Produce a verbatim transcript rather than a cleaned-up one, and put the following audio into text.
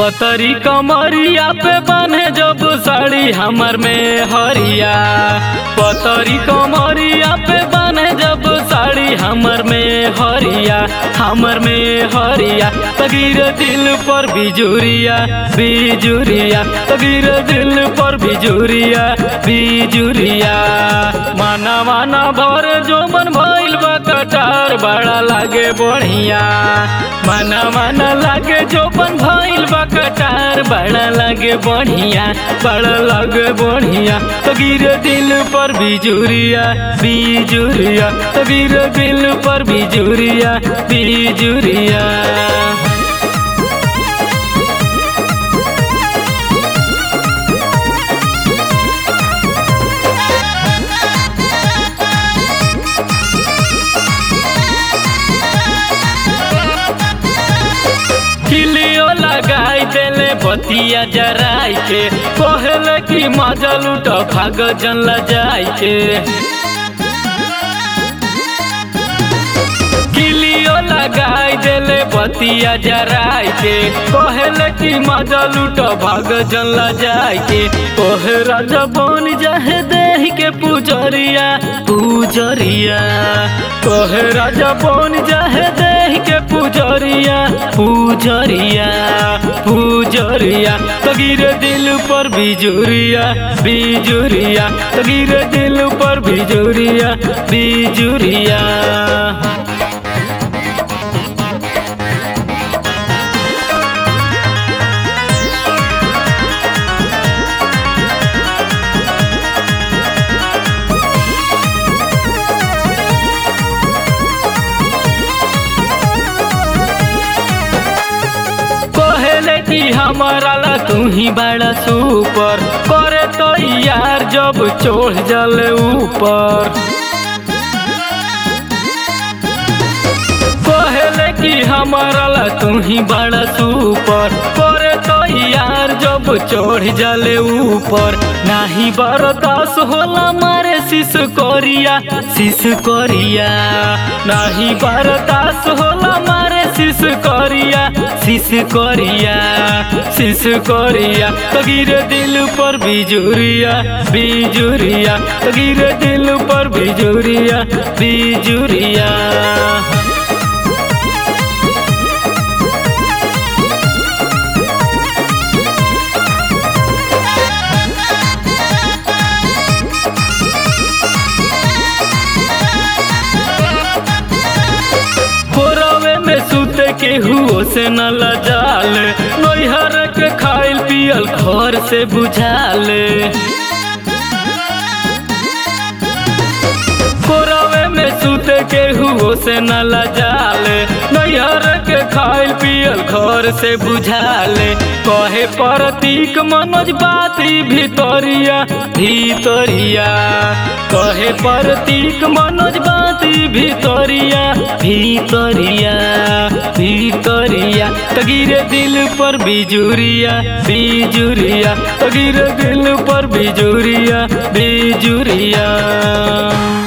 पतरी कमरिया पे बने जब साड़ी हमर में हरिया। पतरी कमरिया पे बने जब साड़ी हमर में हरिया, हमर में हरिया। तगिर दिल पर बिजुरिया बिजुरिया, तगिर दिल पर बिजुरिया बिजुरिया। माना माना भर जो मन भइल बा कटार, बड़ा लागे बढ़िया। माना माना लागे जो मन भइल बा कटार, बड़ा लागे बढ़िया, बड़ा लागे बढ़िया। तगिर दिल पर बिजुरिया बिजुरिया, तगिर दिल पर बिजुरिया बिजुरिया। किलियो लगाई देले बतिया जराई के, कहले कि मजा लूट भाग जन लजाई के। किलियो लगाई देले बतिया जराई के, कहले कि मजा लूट भाग जन लजाई के। ओहे राजा बन जाहे देह के पुजरिया पुजरिया, ओहे राजा बन जाहे देह के पुजरिया पुजरिया पुजरिया। तगिर दिल पर बिजुरिया बिजुरिया, तगिर दिल पर बिजुरिया बिजुरिया। कि हमारा ला तू ही बड़ा सुपर, करे तो यार जब चढ़ जले ऊपर। कहले कि हमारा ला तू ही बड़ा सुपर, करे तो यार जब चढ़ जले ऊपर। नाही बर्दाश्त होला मारे शिश करिया शिश करिया, नाही बर्दाश्त होला मारे शिश करिया शिश करिया शिश करिया। तगिर दिल पर बिजुरिया बिजुरिया, तगिर दिल पर बिजुरिया बिजुरिया। केहू से न लजाल, नैहर के खाइल पियल घर से बुझाले। कोरवे में सुते केहू से न लजाल, नैहर के खाइल पियल घर से बुझाले। कहे प्रतीक मनोज बाती भितरिया भितरिया, कहे प्रतीक मनोज बाती भितरिया भितरिया भितरिया। तगिर दिल पर बिजुरिया बिजुरिया, तगिर दिल पर बिजुरिया बिजुरिया।